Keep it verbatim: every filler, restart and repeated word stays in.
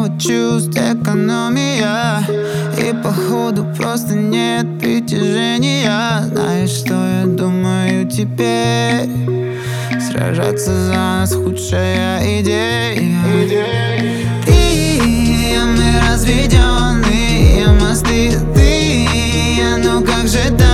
довод чувств экономия. И походу просто нет притяжения. Знаешь, что я думаю теперь? Сражаться за нас худшая идея. Ты и я, мы разведенные мосты. Ты и я, ну как же так?